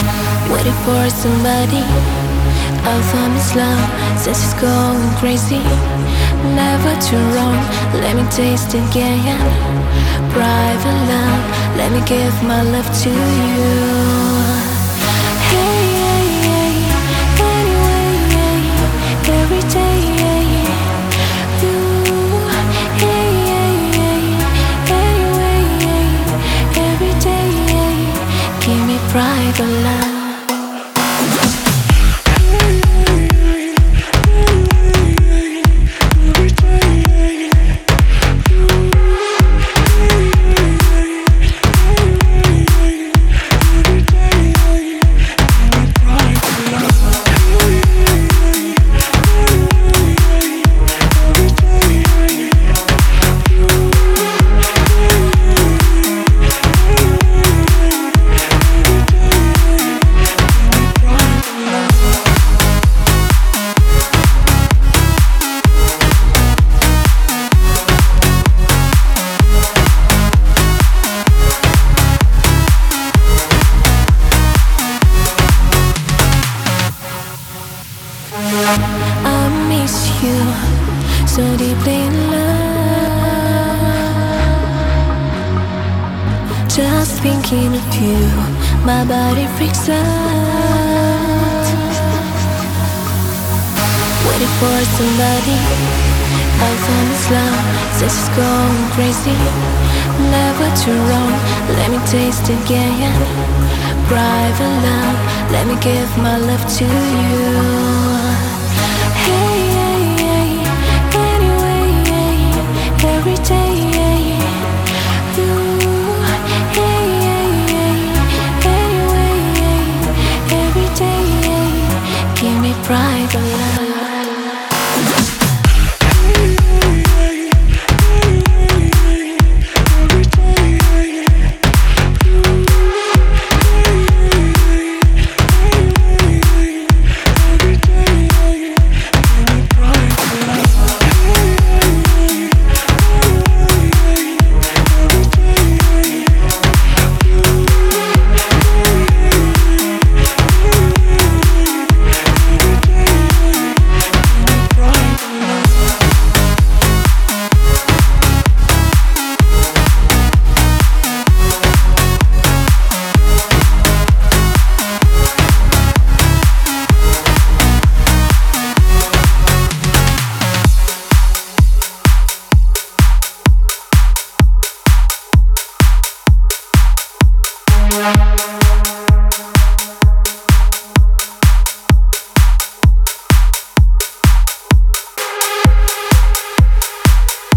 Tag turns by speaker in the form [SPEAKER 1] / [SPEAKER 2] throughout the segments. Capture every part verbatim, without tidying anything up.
[SPEAKER 1] Waiting for somebody, I found this love, since it's going crazy. Never too wrong, let me taste again. Private love, let me give my love to you. Hey, hey, hey, anyway, hey, every day, hey, you. Hey, hey, hey, anyway, hey, every day, hey, give me private love. I miss you so deeply in love. Just thinking of you, my body freaks out. Waiting for somebody, I found this love, since it's going crazy. Never too wrong, let me taste again. Private love, let me give my love to you. Hey, hey, hey, anyway, hey, every day, hey, you. Hey, hey, hey, anyway, hey, every day, hey, give me private love.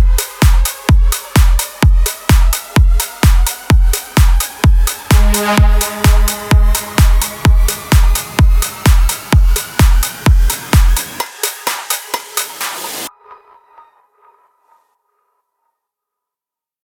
[SPEAKER 2] Yeah.